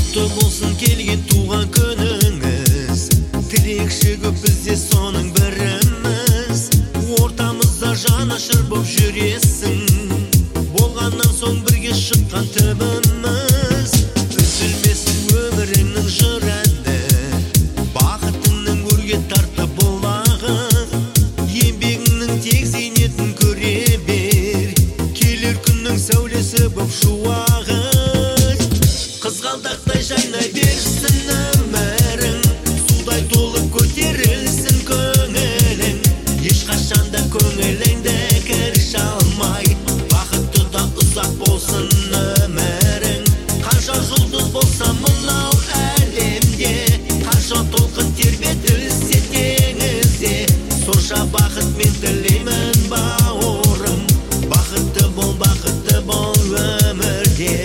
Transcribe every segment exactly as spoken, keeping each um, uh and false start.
Құтты болсын келген туған күніңіз, тілекші көп бізде соның біріміз. Ортамызда жанашыр боп жүресің, болғаннан соң бірге шыққан түбіміз. Үзілмесін өміріңнің жырады, бақытыңның өрге тарта бұлағы. Еңбегіңнің тек зейнетін көре бер, келер күннің сәулесі боп шуағы. Қызғалдақтай жайнай берсін өмірің, судай толып көтерілсін көңілің. Ешқашанда көңіліңді кір шалмай, бақытты да ұзақ болсын өмірің. Қанша жұлдыз болса мынау әлемде, қанша толқын тербетілсе теңізде, сонша бақыт мен тілеймін бауырым. Бақытты бол, бақытты бол өмірде.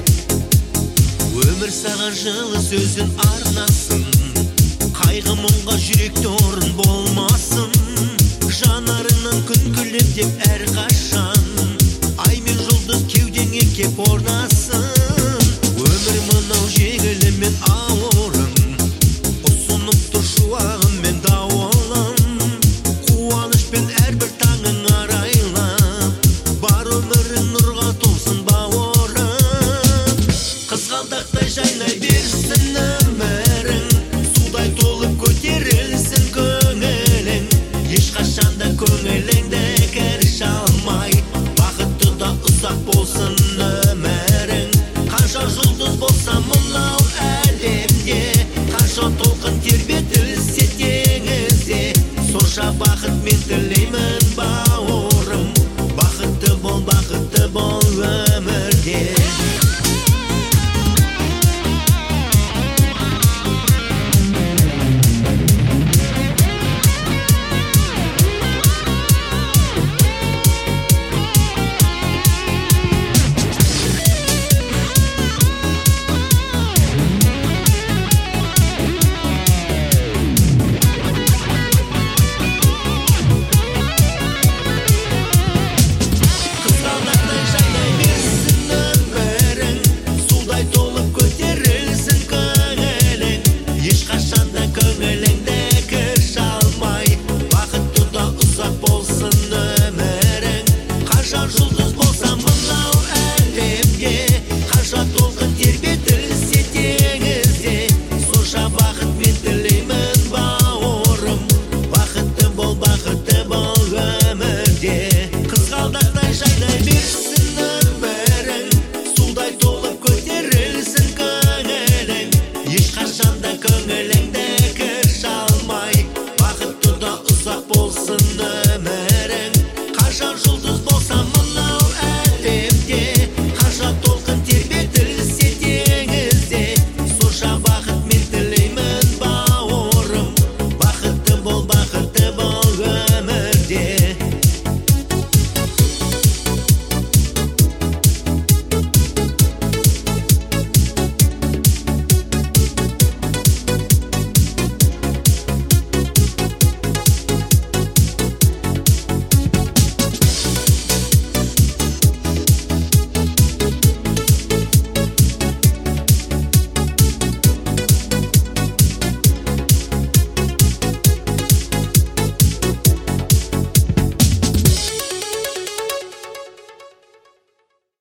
Өмір саған жылы сөзін арнасын, қайғы мұңға жүректе орын болмасын. Жанарыңнан күн күліп деп әрқашан, ай мен жұлдыз кеудеңе кеп орнасын. Өмір мынау жеңілі мен ауырым, ұсынып тұр шуағым мен дауылым. Қуаныш пен әрбір таңың арайлап, бар өмірің нұрға толсын бауырым. Қызғалдақтай жайнай берсін өмірің, судай толып көтерілсін көңілің. Ешқашанда көңіліңді кір шалмай, бақытты да ұзақ болсын өмірің. Қанша жұлдыз болса мынау әлемде, қанша толқын тербетілсе теңізде, сонша бақыт мен тілеймін бауырым. Бақытты бол, бақытты бол